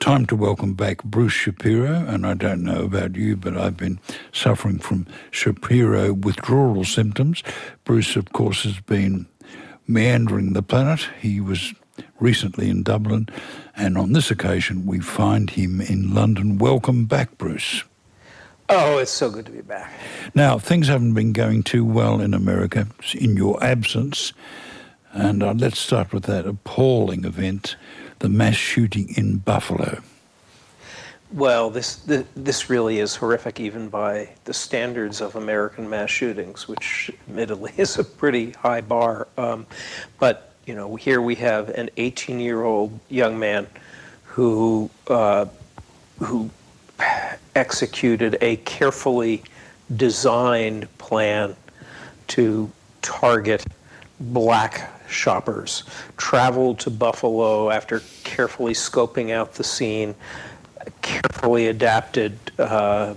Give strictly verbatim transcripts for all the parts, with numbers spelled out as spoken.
Time to welcome back Bruce Shapiro, and I don't know about you, but I've been suffering from Shapiro withdrawal symptoms. Bruce, of course, has been meandering the planet. He was recently in Dublin, and on this occasion we find him in London. Welcome back, Bruce. Oh, it's so good to be back. Now, things haven't been going too well in America in your absence, and uh, let's start with that appalling event, the mass shooting in Buffalo. Well, this the, this really is horrific, even by the standards of American mass shootings, which admittedly is a pretty high bar. Um, but, you know, here we have an eighteen-year-old young man who uh, who executed a carefully designed plan to target black shoppers, traveled to Buffalo after carefully scoping out the scene, carefully adapted, uh,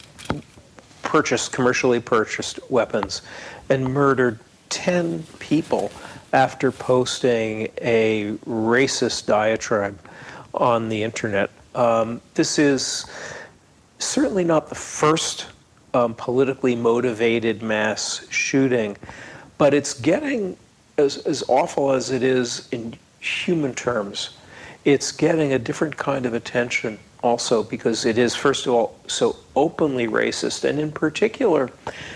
purchased, commercially purchased weapons, and murdered ten people after posting a racist diatribe on the internet. Um, this is certainly not the first um, politically motivated mass shooting, but it's getting As, as awful as it is in human terms, it's getting a different kind of attention also because it is, first of all, so openly racist, and in particular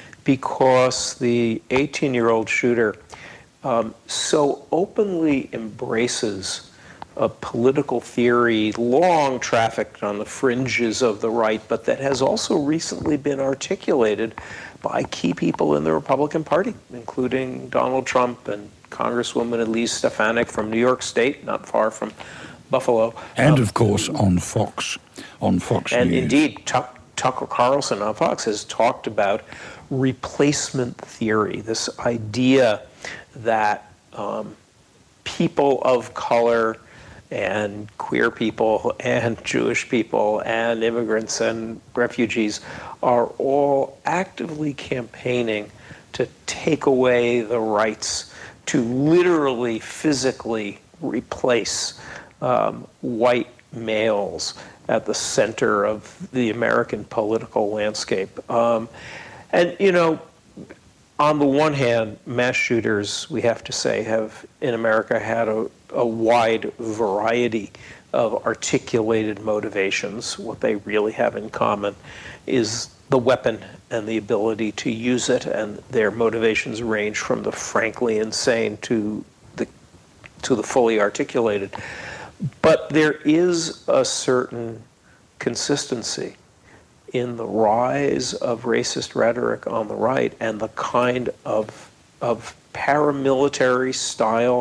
because the eighteen-year-old shooter um, so openly embraces a political theory long trafficked on the fringes of the right, but that has also recently been articulated by key people in the Republican Party, including Donald Trump and Congresswoman Elise Stefanik from New York State, not far from Buffalo. And, um, of course, on Fox, on Fox and News. And indeed, Tuck, Tucker Carlson on Fox has talked about replacement theory, this idea that um, people of color and queer people and Jewish people and immigrants and refugees are all actively campaigning to take away the rights to literally, physically replace um, white males at the center of the American political landscape. Um, and, you know, on the one hand, mass shooters, we have to say, have in America had a, a wide variety of articulated motivations. What they really have in common is the weapon and the ability to use it, and their motivations range from the frankly insane to the to the fully articulated. But there is a certain consistency in the rise of racist rhetoric on the right and the kind of of paramilitary style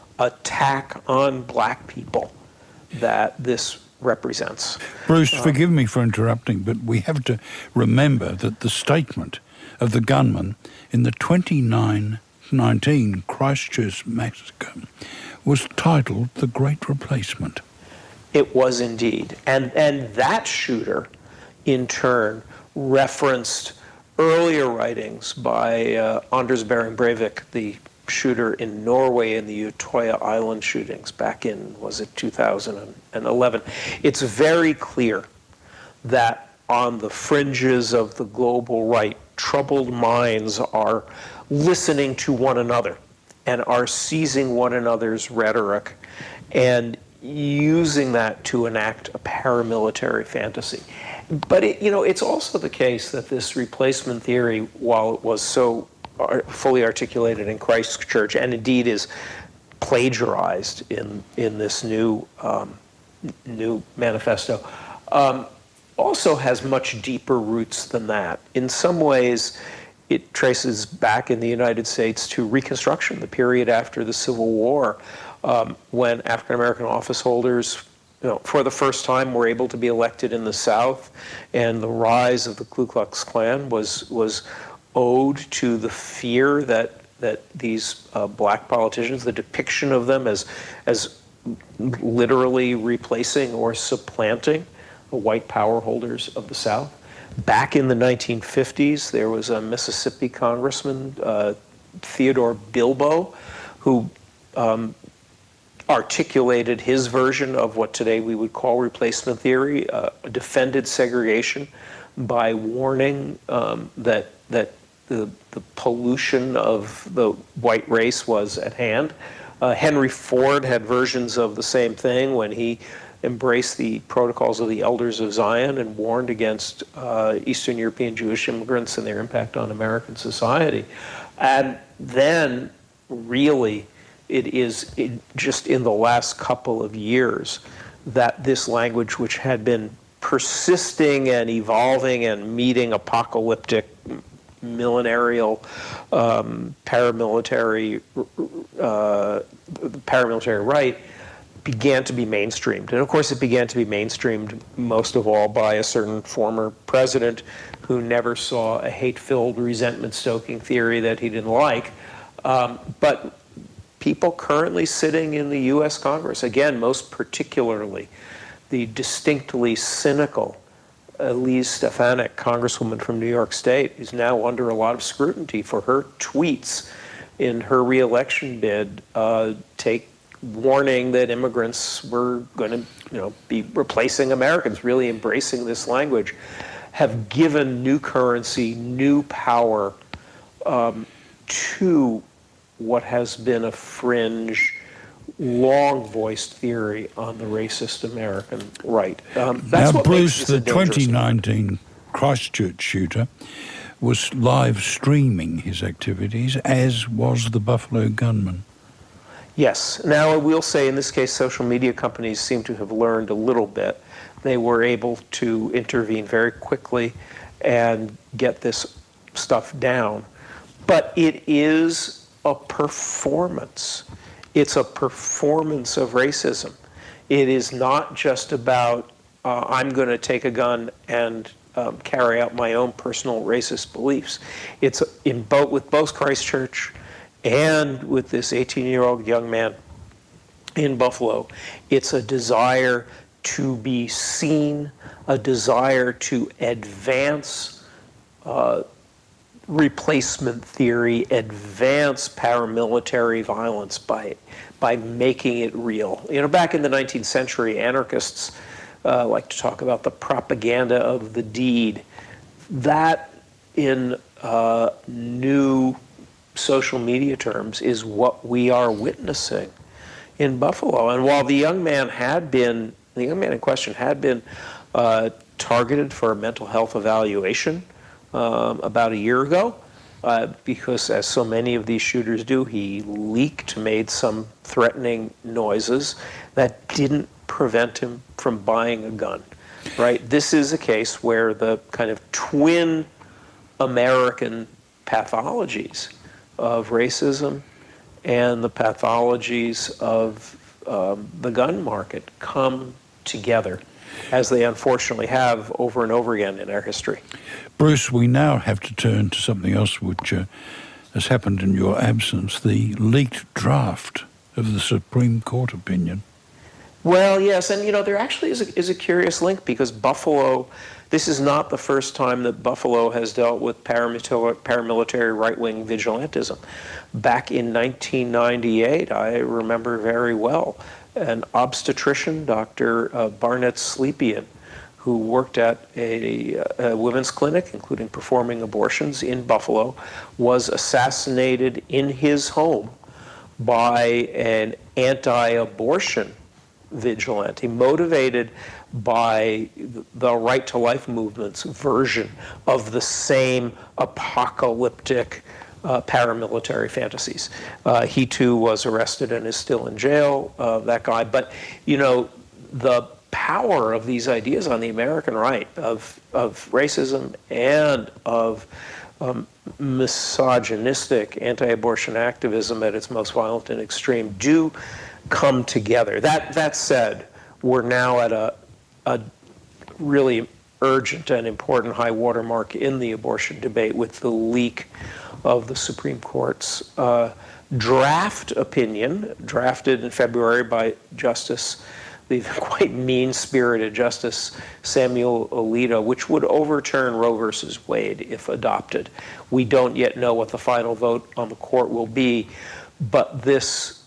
attack on black people that this represents. Bruce, um, forgive me for interrupting, but we have to remember that the statement of the gunman in the twenty nineteen Christchurch massacre was titled The Great Replacement. It was indeed. And, and that shooter, in turn, referenced earlier writings by uh, Anders Behring Breivik, the shooter in Norway in the Utoya Island shootings back in, was it two thousand eleven? It's very clear that on the fringes of the global right, troubled minds are listening to one another and are seizing one another's rhetoric and using that to enact a paramilitary fantasy. But, it, you know, it's also the case that this replacement theory, while it was so fully articulated in Christchurch, and indeed is plagiarized in in this new um, new manifesto, um, also has much deeper roots than that. In some ways, it traces back in the United States to Reconstruction, the period after the Civil War, um, when African American office holders, you know, for the first time were able to be elected in the South, and the rise of the Ku Klux Klan was was owed to the fear that that these uh, black politicians, the depiction of them as as literally replacing or supplanting the white power holders of the South. Back in the nineteen fifties, there was a Mississippi congressman, uh, Theodore Bilbo, who um, articulated his version of what today we would call replacement theory, uh, defended segregation by warning um, that that the, the pollution of the white race was at hand. Uh, Henry Ford had versions of the same thing when he embraced the protocols of the Elders of Zion and warned against uh, Eastern European Jewish immigrants and their impact on American society. And then, really, it is in, just in the last couple of years that this language, which had been persisting and evolving and meeting apocalyptic, millenarial, um, paramilitary, uh, paramilitary right, began to be mainstreamed. And of course, it began to be mainstreamed most of all by a certain former president who never saw a hate-filled, resentment-stoking theory that he didn't like. Um, but people currently sitting in the U S Congress, again, most particularly the distinctly cynical Elise Stefanik, Congresswoman from New York State, is now under a lot of scrutiny for her tweets in her reelection bid, uh, take warning that immigrants were going to, you know, be replacing Americans, really embracing this language, have given new currency, new power um, to what has been a fringe, long-voiced theory on the racist American right. Um, that's now, what Bruce, makes the this a dangerous twenty nineteen Christchurch shooter was live streaming his activities, as was the Buffalo gunman. Yes. Now, I will say in this case, social media companies seem to have learned a little bit. They were able to intervene very quickly and get this stuff down. But it is a performance. It's a performance of racism. It is not just about, uh, I'm going to take a gun and um, carry out my own personal racist beliefs. It's in both, with both Christchurch and with this eighteen-year-old young man in Buffalo, it's a desire to be seen, a desire to advance uh, replacement theory, advance paramilitary violence by by making it real. You know, back in the nineteenth century, anarchists uh, like to talk about the propaganda of the deed. That, in uh, new social media terms, is what we are witnessing in Buffalo. And while the young man had been, the young man in question had been uh, targeted for a mental health evaluation um, about a year ago, uh, because as so many of these shooters do, he leaked, made some threatening noises that didn't prevent him from buying a gun, right? This is a case where the kind of twin American pathologies of racism and the pathologies of um, the gun market come together, as they unfortunately have over and over again in our history. Bruce, we now have to turn to something else which uh, has happened in your absence, the leaked draft of the Supreme Court opinion. Well, yes, and you know, there actually is a, is a curious link, because Buffalo, this is not the first time that Buffalo has dealt with paramilitary, paramilitary right-wing vigilantism. Back in nineteen ninety-eight, I remember very well, an obstetrician, Doctor Uh, Barnett Slepian, who worked at a, a women's clinic, including performing abortions in Buffalo, was assassinated in his home by an anti-abortion vigilante, motivated by the Right to Life movement's version of the same apocalyptic uh, paramilitary fantasies. Uh, he too was arrested and is still in jail, uh, that guy. But, you know, the power of these ideas on the American right, of, of racism and of um, misogynistic anti-abortion activism at its most violent and extreme, do come together. That that said, we're now at a, a really urgent and important high watermark in the abortion debate with the leak of the Supreme Court's uh, draft opinion, drafted in February by Justice, the quite mean-spirited Justice Samuel Alito, which would overturn Roe versus Wade if adopted. We don't yet know what the final vote on the court will be, but this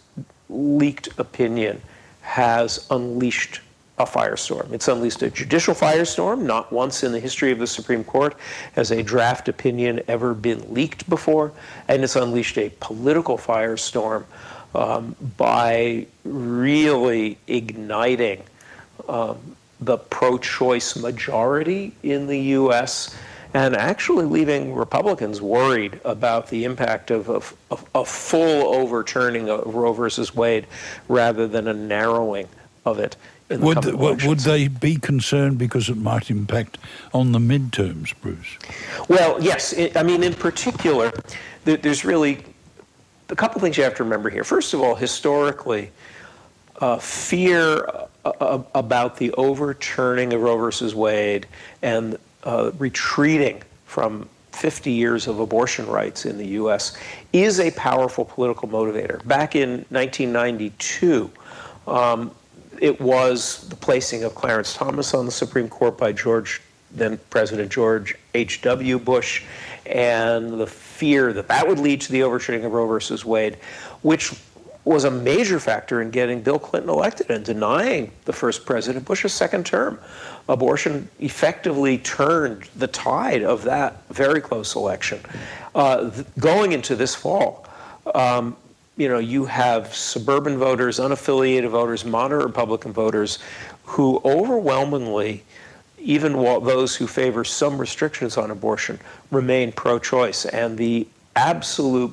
leaked opinion has unleashed a firestorm. It's unleashed a judicial firestorm. Not once in the history of the Supreme Court has a draft opinion ever been leaked before, and it's unleashed a political firestorm um, by really igniting um, the pro-choice majority in the U S and actually leaving Republicans worried about the impact of, of, of a full overturning of Roe versus Wade rather than a narrowing of it. In the would, coming would, would elections. they be concerned because it might impact on the midterms, Bruce? Well, yes. It, I mean, in particular, there, there's really a couple things you have to remember here. First of all, historically, uh, fear uh, about the overturning of Roe versus Wade and uh, retreating from fifty years of abortion rights in the U S is a powerful political motivator. Back in nineteen ninety-two, um, it was the placing of Clarence Thomas on the Supreme Court by George, then President George H W Bush, and the fear that that would lead to the overturning of Roe versus Wade, which was a major factor in getting Bill Clinton elected and denying the first President Bush a second term. Abortion effectively turned the tide of that very close election. Uh, th- going into this fall, um, you know, you have suburban voters, unaffiliated voters, moderate Republican voters who overwhelmingly, even while those who favor some restrictions on abortion, remain pro-choice. And the absolute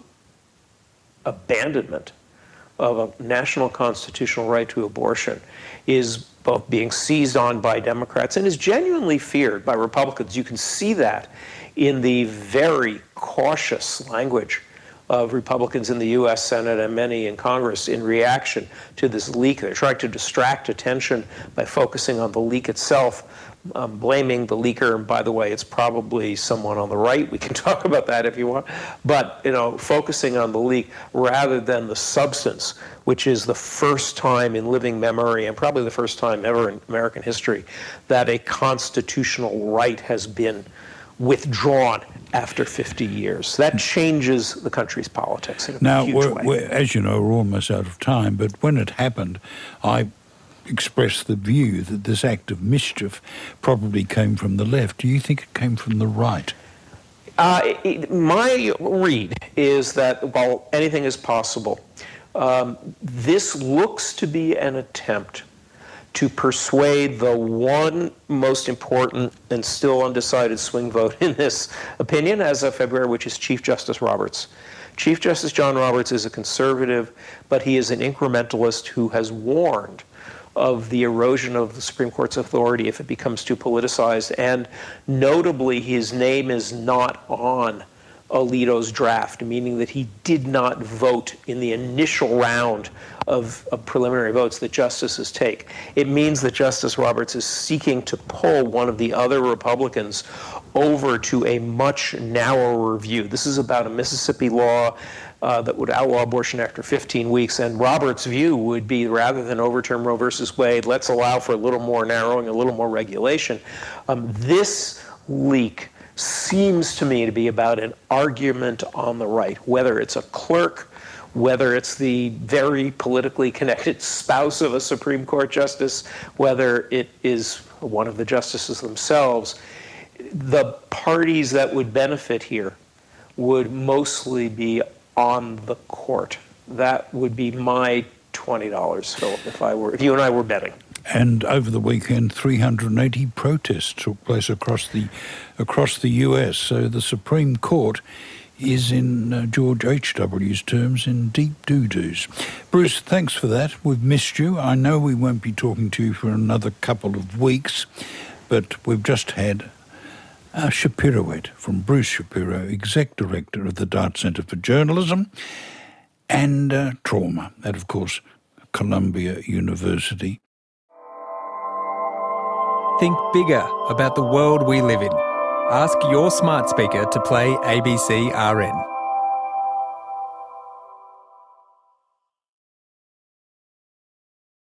abandonment of a national constitutional right to abortion is both being seized on by Democrats and is genuinely feared by Republicans. You can see that in the very cautious language of Republicans in the U S Senate and many in Congress in reaction to this leak. They're trying to distract attention by focusing on the leak itself, um, blaming the leaker. And by the way, it's probably someone on the right. We can talk about that if you want. But, you know, focusing on the leak rather than the substance, which is the first time in living memory and probably the first time ever in American history that a constitutional right has been withdrawn after fifty years. That changes the country's politics in a now, huge we're, way. We're, as you know, we're almost out of time, but when it happened, I expressed the view that this act of mischief probably came from the left. Do you think it came from the right? Uh, it, my read is that while anything is possible, um, this looks to be an attempt to persuade the one most important and still undecided swing vote in this opinion as of February, which is Chief Justice Roberts. Chief Justice John Roberts is a conservative, but he is an incrementalist who has warned of the erosion of the Supreme Court's authority if it becomes too politicized. And notably, his name is not on Alito's draft, meaning that he did not vote in the initial round of, of preliminary votes that justices take. It means that Justice Roberts is seeking to pull one of the other Republicans over to a much narrower view. This is about a Mississippi law uh, that would outlaw abortion after fifteen weeks, and Roberts' view would be, rather than overturn Roe versus Wade, let's allow for a little more narrowing, a little more regulation. Um, this leak seems to me to be about an argument on the right, whether it's a clerk, whether it's the very politically connected spouse of a Supreme Court justice, whether it is one of the justices themselves. The parties that would benefit here would mostly be on the court. That would be my twenty dollars, Philip, if I were, if you and I were betting. And over the weekend, three hundred eighty protests took place across the across the U S. So the Supreme Court is, in uh, George H W's terms, in deep doo-doos. Bruce, thanks for that. We've missed you. I know we won't be talking to you for another couple of weeks, but we've just had a Shapiroette from Bruce Shapiro, Exec Director of the Dart Centre for Journalism and uh, Trauma at, of course, Columbia University. Think bigger about the world we live in. Ask your smart speaker to play A B C R N.